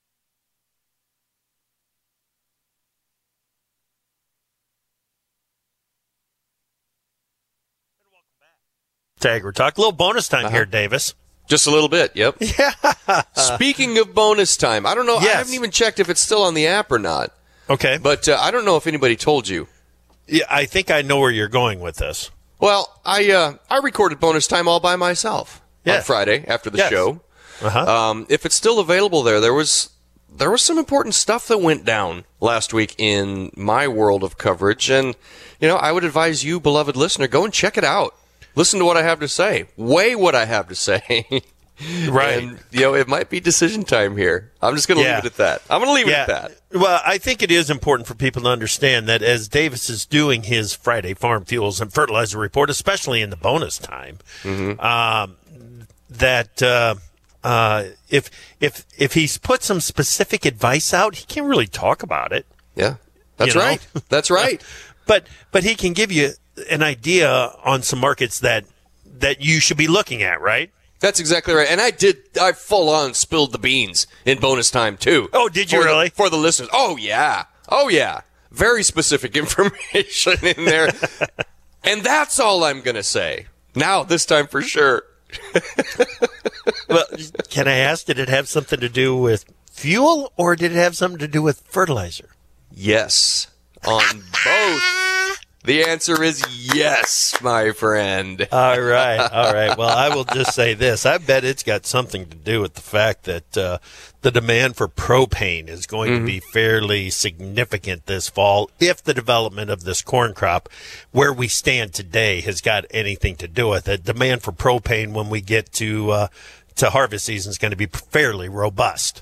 Agri Talk. A little bonus time uh-huh. here, Davis. Just a little bit, yep. Yeah. Speaking of bonus time, I don't know. Yes. I haven't even checked if it's still on the app or not. Okay. But uh, I don't know if anybody told you. Yeah, I think I know where you're going with this. Well, I uh, I recorded bonus time all by myself yes. on Friday after the yes. show. Uh-huh. Um, if it's still available there, there was there was some important stuff that went down last week in my world of coverage. And, you know, I would advise you, beloved listener, go and check it out. Listen to what I have to say. Weigh what I have to say. Right. And, you know, it might be decision time here. I'm just going to yeah. leave it at that. I'm going to leave yeah. it at that. Well, I think it is important for people to understand that as Davis is doing his Friday Farm Fuels and Fertilizer Report, especially in the bonus time, mm-hmm. um, that uh, uh, if if if he's put some specific advice out, he can't really talk about it. Yeah, that's you know? right. That's right. but but he can give you an idea on some markets that that you should be looking at, right? That's exactly right. And I did, I full on spilled the beans in bonus time, too. Oh, did you for really? The, for the listeners. Oh, yeah. Oh, yeah. Very specific information in there. And that's all I'm going to say. Now, this time for sure. Well, can I ask, did it have something to do with fuel or did it have something to do with fertilizer? Yes. On both. The answer is yes, my friend. All right, all right. Well, I will just say this. I bet it's got something to do with the fact that uh, the demand for propane is going mm-hmm. to be fairly significant this fall if the development of this corn crop, where we stand today, has got anything to do with it. Demand for propane when we get to, uh, to harvest season is going to be fairly robust.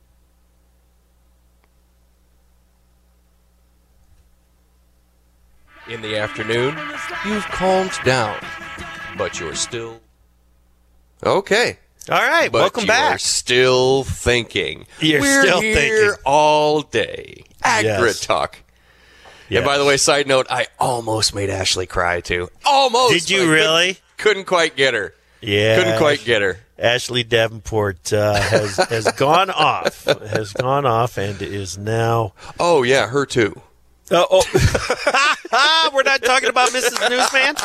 In the afternoon, you've calmed down, but you're still... Okay. All right, but welcome back. You're still thinking. You're We're still here thinking. all day. Agri Yes. Talk. Yes. And by the way, side note, I almost made Ashley cry, too. Almost! Did you but I really? Couldn't, couldn't quite get her. Yeah. Couldn't quite get her. Ashley Davenport uh, has, has gone off, has gone off and is now... Oh, yeah, her too. Uh, oh, we're not talking about Missus Newsman.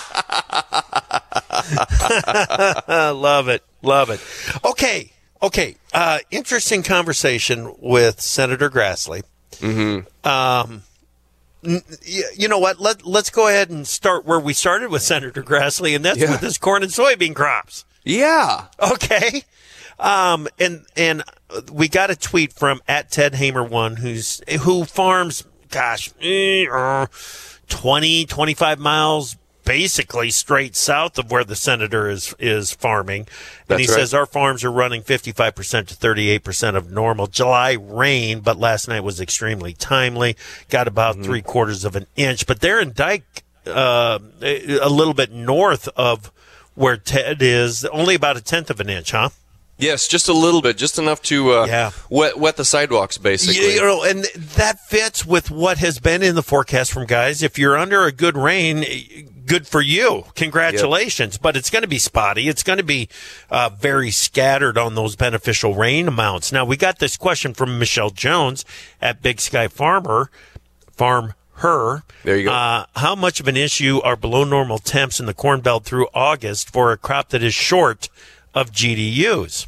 Love it, love it. Okay, okay. Uh, interesting conversation with Senator Grassley. Mm-hmm. Um, you know what? Let Let's go ahead and start where we started with Senator Grassley, and that's Yeah. with his corn and soybean crops. Yeah. Okay. Um, and and we got a tweet from at Ted Hamer one, who's who farms, gosh, eh, uh, twenty, twenty-five miles basically straight south of where the senator is is farming. And That's he right. says our farms are running fifty-five percent to thirty-eight percent of normal. July rain, but last night was extremely timely. Got about Mm-hmm. three quarters of an inch. But they're in Dyke, uh, a little bit north of where Ted is, only about a tenth of an inch, huh? Yes, just a little bit, just enough to uh, Yeah. wet wet the sidewalks, basically. You know, and that fits with what has been in the forecast from guys. If you're under a good rain, good for you. Congratulations. But it's going to be spotty. It's going to be uh, very scattered on those beneficial rain amounts. Now, we got this question from Michelle Jones at Big Sky Farmer, Farm Her. There you go. Uh, how much of an issue are below normal temps in the Corn Belt through August for a crop that is short of G D Us?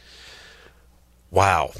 Wow.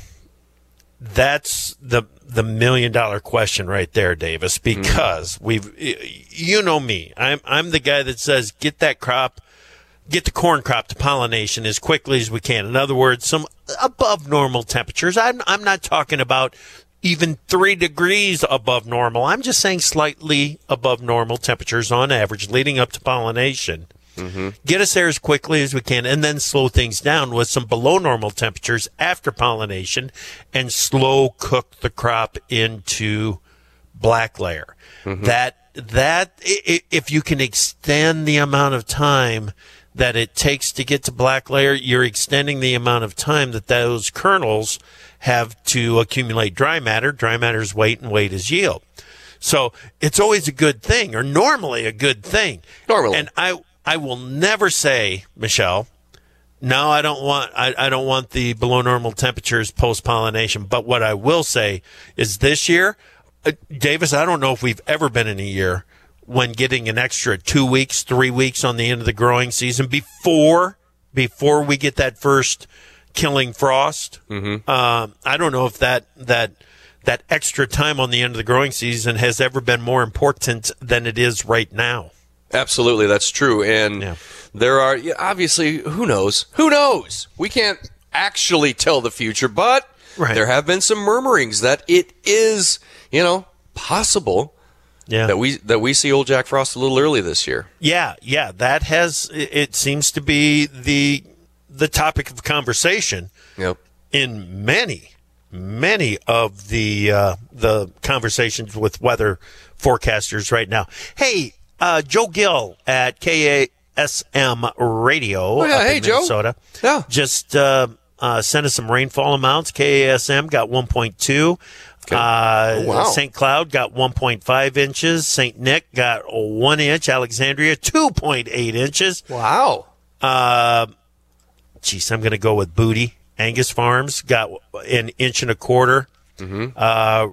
That's the the million dollar question right there, Davis, because we've you know me. I'm I'm the guy that says get that crop, get the corn crop to pollination as quickly as we can. In other words, some above normal temperatures. I'm I'm not talking about even three degrees above normal. I'm just saying slightly above normal temperatures on average leading up to pollination. Mm-hmm. Get us there as quickly as we can, and then slow things down with some below normal temperatures after pollination, and slow cook the crop into black layer. Mm-hmm. That that i- i- if you can extend the amount of time that it takes to get to black layer, you're extending the amount of time that those kernels have to accumulate dry matter. Dry matter is weight, and weight is yield. So it's always a good thing, or normally a good thing. Normally. And I I will never say, Michelle, no, I don't want I, I don't want the below normal temperatures post pollination. But what I will say is this year, uh, Davis, I don't know if we've ever been in a year when getting an extra two weeks, three weeks on the end of the growing season before before we get that first killing frost. Mm-hmm. Uh, I don't know if that that that extra time on the end of the growing season has ever been more important than it is right now. Absolutely, that's true. And Yeah. there are, yeah, obviously, who knows? Who knows? We can't actually tell the future, but Right. there have been some murmurings that it is, you know, possible Yeah. that we that we see old Jack Frost a little early this year. Yeah, yeah, that has it it seems to be the the topic of conversation Yep. in many many of the uh, the conversations with weather forecasters right now. Hey, uh, Joe Gill at K A S M Radio Oh, yeah. up Hey, in Joe. Minnesota Yeah. just uh, uh, sent us some rainfall amounts. K A S M got one point two. Okay. Uh, Oh, wow. Saint Cloud got one point five inches. Saint Nick got one inch. Alexandria, two point eight inches. Wow. Uh, geez, I'm going to go with Booty. Angus Farms got an inch and a quarter. Mm-hmm. Uh,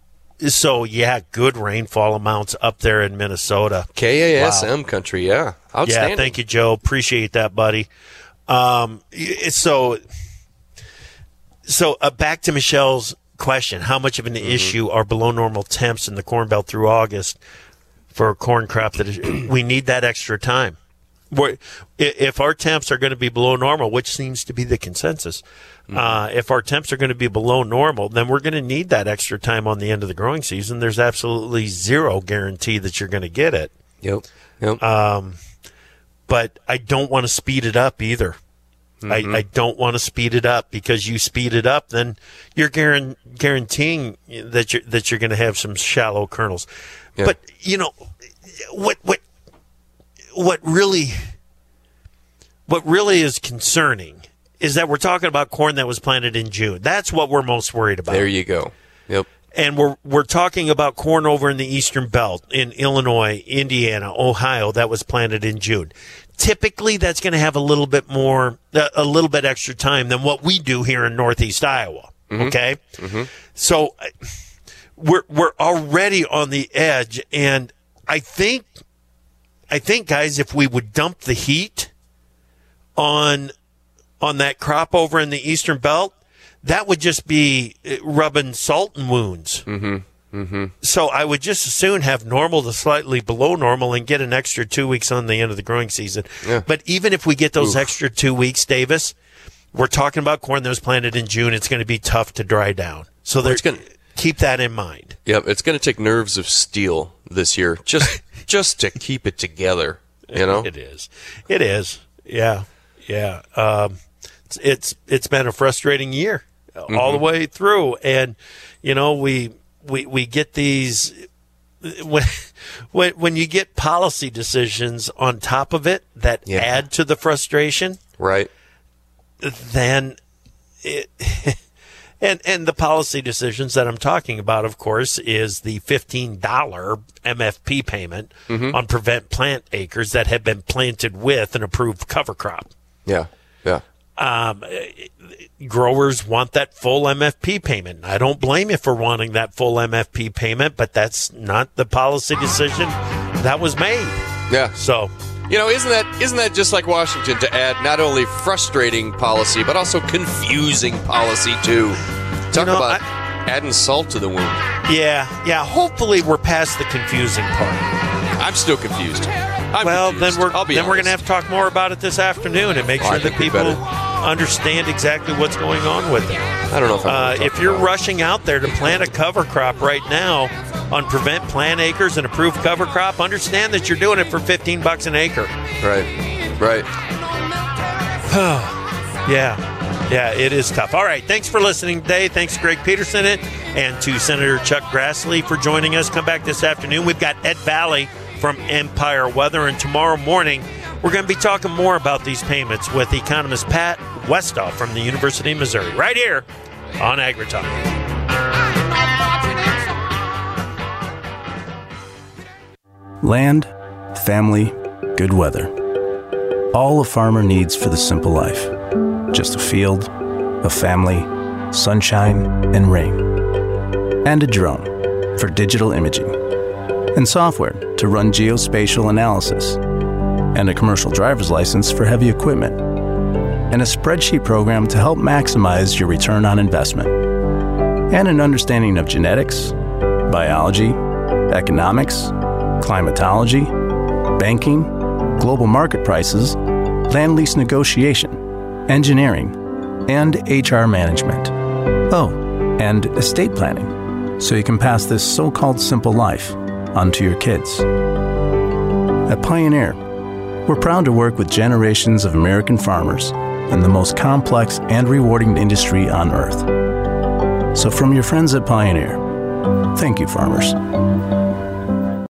so, yeah, good rainfall amounts up there in Minnesota. K A S M Wow. country, yeah. Outstanding. Yeah, thank you, Joe. Appreciate that, buddy. Um, y- so, so uh, back to Michelle's question: how much of an issue are below normal temps in the Corn Belt through August for a corn crop that is, we need that extra time? We're, i- if our temps are going to be below normal, which seems to be the consensus, uh, if our temps are going to be below normal, then we're going to need that extra time on the end of the growing season. There's absolutely zero guarantee that you're going to get it. Yep. Yep. Um, but I don't want to speed it up either. Mhm. I, I don't want to speed it up, because you speed it up, then you're guaran- guaranteeing that you're that you're going to have some shallow kernels. Yeah. But you know what what what really what really is concerning is that we're talking about corn that was planted in June. That's what we're most worried about. There you go. Yep. And we're we're talking about corn over in the Eastern Belt in Illinois, Indiana, Ohio that was planted in June. Typically, that's going to have a little bit more, a little bit extra time than what we do here in Northeast Iowa. Mhm. Okay, Mhm. so uh, we're we're already on the edge, and I think, I think, guys, if we would dump the heat on on that crop over in the Eastern Belt, that would just be rubbing salt in wounds. Mm-hmm. Mm-hmm. So I would just as soon have normal to slightly below normal and get an extra two weeks on the end of the growing season. Yeah. But even if we get those Oof. extra two weeks, Davis, we're talking about corn that was planted in June. It's going to be tough to dry down. So Well, it's gonna- keep that in mind. Yep, it's going to take nerves of steel this year, just just to keep it together. You know, It is. It is. Yeah. Yeah. Um, it's, it's it's been a frustrating year all the Mhm. way through, and you know we we we get these when when when you get policy decisions on top of it that Yeah. add to the frustration, right? Then it. And and the policy decisions that I'm talking about, of course, is the fifteen dollars M F P payment Mhm. on prevent plant acres that have been planted with an approved cover crop. Yeah, yeah. Um, growers want that full M F P payment. I don't blame you for wanting that full M F P payment, but that's not the policy decision that was made. Yeah. So, you know, isn't that isn't that just like Washington to add not only frustrating policy but also confusing policy too? Talk know, about adding salt to the wound. Yeah, yeah. Hopefully, we're past the confusing part. I'm still confused. I'm well, confused. then we're I'll be then we're honest. going to have to talk more about it this afternoon and make Oh, I sure that think we people better. understand exactly what's going on with it. I don't know if I'm uh, gonna talk if you're about it. rushing out there to plant a cover crop right now on prevent plant acres and approved cover crop, understand that you're doing it for fifteen bucks an acre. Right, right. Yeah, yeah, it is tough. All right, thanks for listening today. Thanks to Greg Peterson and to Senator Chuck Grassley for joining us. Come back this afternoon. We've got Ed Valley from Empire Weather, and tomorrow morning we're going to be talking more about these payments with economist Pat Westhoff from the University of Missouri, right here on AgriTalk. Land, family, good weather. All a farmer needs for the simple life. Just a field, a family, sunshine, and rain. And a drone for digital imaging. And software to run geospatial analysis. And a commercial driver's license for heavy equipment. And a spreadsheet program to help maximize your return on investment. And an understanding of genetics, biology, economics, climatology, banking, global market prices, land lease negotiation, engineering, and H R management. Oh, and estate planning, so you can pass this so-called simple life onto your kids. At Pioneer, we're proud to work with generations of American farmers in the most complex and rewarding industry on earth. So from your friends at Pioneer, thank you, farmers.